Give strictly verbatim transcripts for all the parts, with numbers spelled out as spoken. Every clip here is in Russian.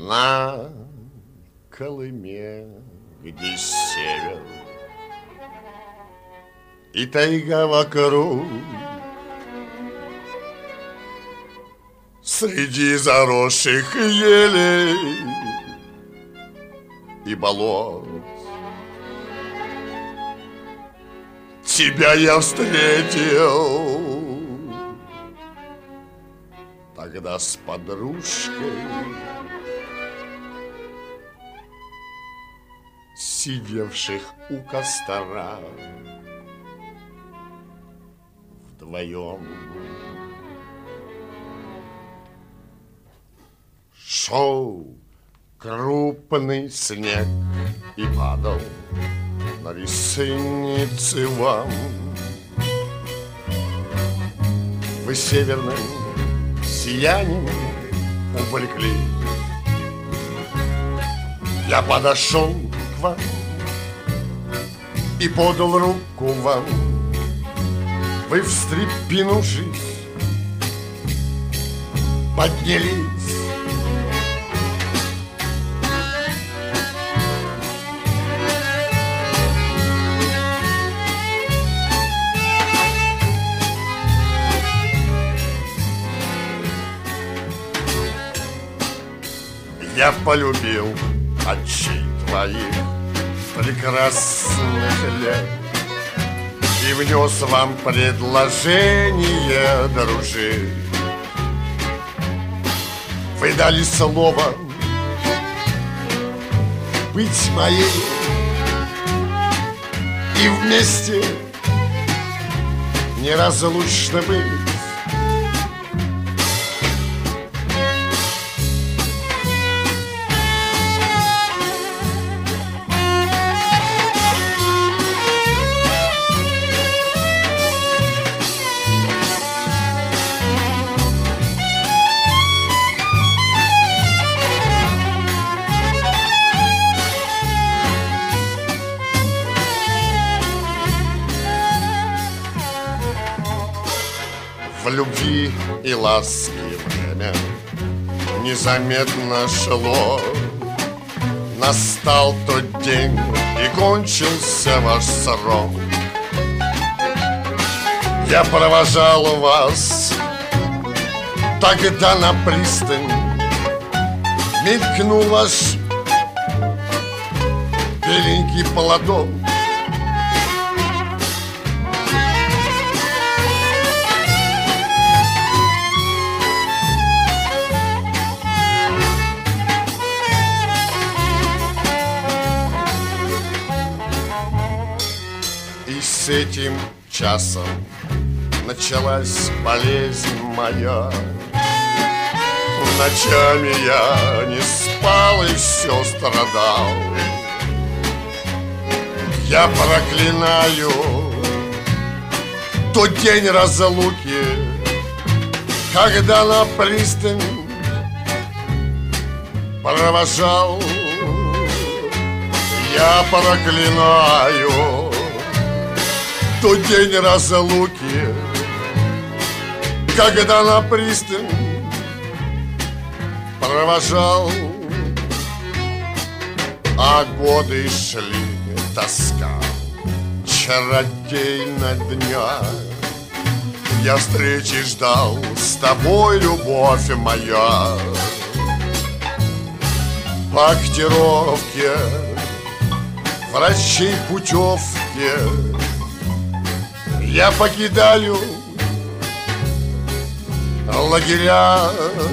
На Колыме, где север и тайга вокруг, среди заросших елей и болот тебя я встретил тогда с подружкой, сидевших у костра вдвоем. Шел крупный снег и падал на ресницы вам. Вы северным сиянием увлекли. Я подошел к вам и подал руку вам. Вы, встрепенувшись, поднялись. Я полюбил очей твоих прекрасных лет и внес вам предложение дружить. Вы дали слово быть моей и вместе неразлучно быть. В любви и ласке время незаметно шло. Настал тот день и кончился ваш срок. Я провожал вас тогда на пристань. Мелькнул ваш беленький платок. С этим часом началась болезнь моя. Ночами я не спал и все страдал. Я проклинаю тот день разлуки, когда на пристань провожал. Я проклинаю тот день разлуки, когда на пристань провожал. А годы шли, тоска чародейна дня. Я встречи ждал с тобой, любовь моя. По актировке, врачей путевки я покидаю лагеря.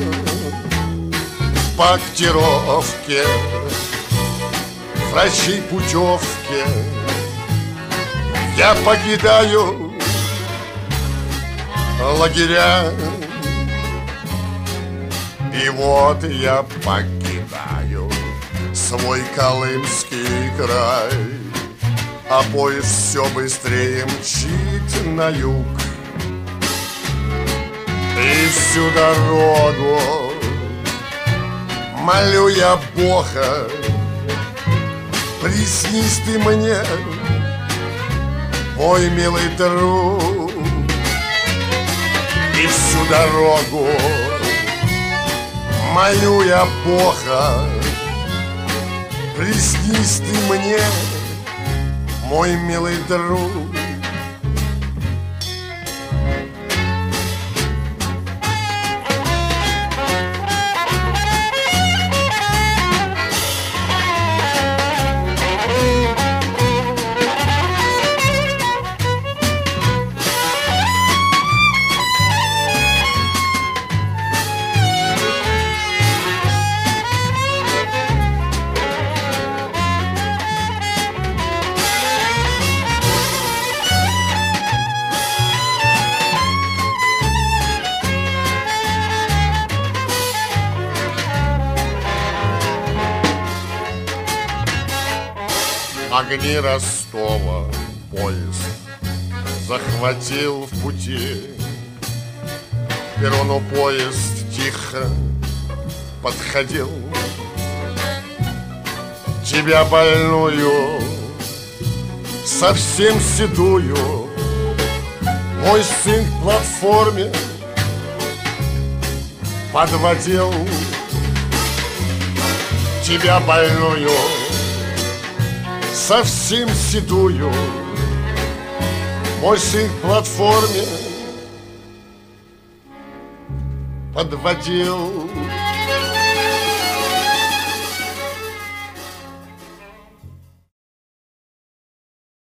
По актировке, врачей путевки я покидаю лагеря. И вот я покидаю свой Колымский край, а поезд все быстрее мчит на юг. И всю дорогу молю я Бога, приснись ты мне, мой милый друг. И всю дорогу мою я Бога. Приснись ты мне, мой милый друг. Огни Ростова поезд захватил в пути. К перрону поезд тихо подходил. Тебя больную, совсем седую, мой сын к платформе подводил. Тебя больную, совсем седую, мой сын к платформе подводил.